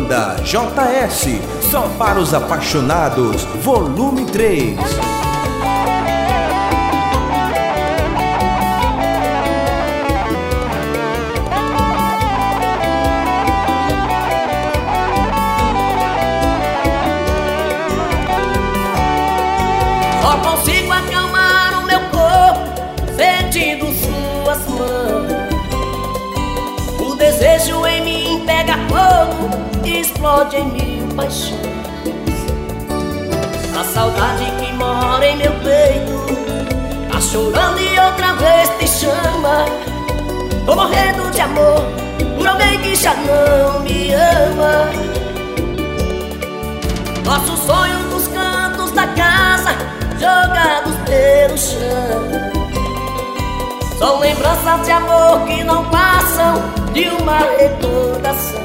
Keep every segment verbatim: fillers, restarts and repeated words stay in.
Banda J S, só para os apaixonados, volume três. Só consigo acalmar o meu corpo sentindo suas mãos. O desejo em mim pega fogo e explode em mil paixões. A saudade que mora em meu peito tá chorando e outra vez te chama. Tô morrendo de amor por alguém que já não me ama. Nosso sonho dos cantos da casa jogados pelo chão são lembranças de amor que não passam de uma recordação.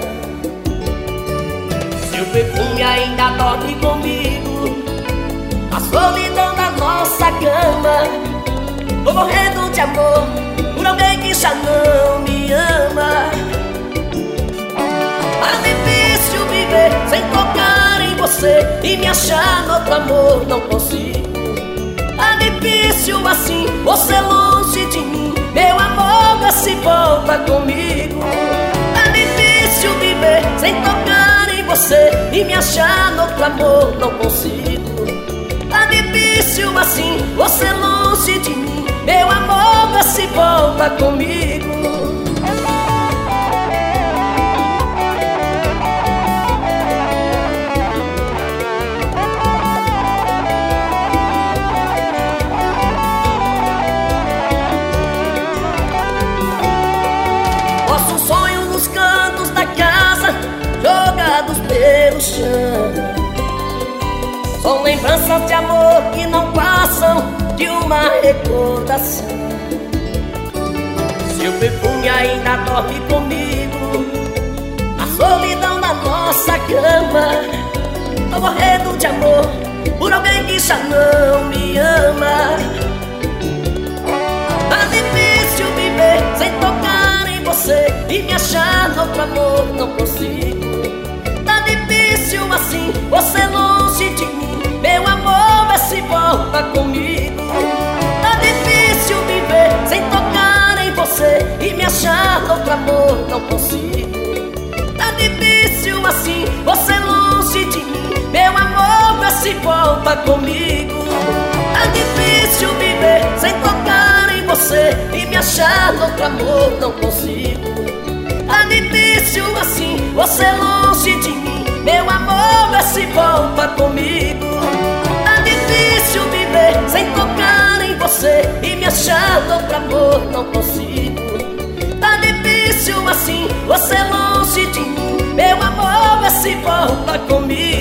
Seu perfume ainda dorme comigo, a solidão da nossa cama. Tô morrendo de amor por alguém que já não me ama. É difícil viver sem tocar em você e me achar no outro amor, não consigo. É difícil assim, você longe de mim, meu amor, vê se volta comigo. É difícil viver sem tocar em você e me achar no outro amor, não consigo. É difícil assim, você longe de mim, meu amor, vê se volta comigo. Pelo chão são lembranças de amor que não passam de uma recordação. Seu perfume ainda dorme comigo, a solidão da nossa cama. Tô morrendo de amor por alguém que já não me ama. É difícil viver sem tocar em você e me achar no outro amor, não consigo. Assim, você longe de mim, meu amor, vê se volta comigo. Tá difícil viver sem tocar em você e me achar no outro amor, não consigo. Tá difícil assim, você longe de mim, meu amor, vê se volta comigo. Tá difícil viver sem tocar em você e me achar no outro amor, não consigo. Tá difícil assim, você longe de mim, meu amor, vê se volta comigo. Tá difícil viver sem tocar em você e me achar no outro amor, não consigo. Tá difícil assim, você longe de mim, meu amor, vê se volta comigo.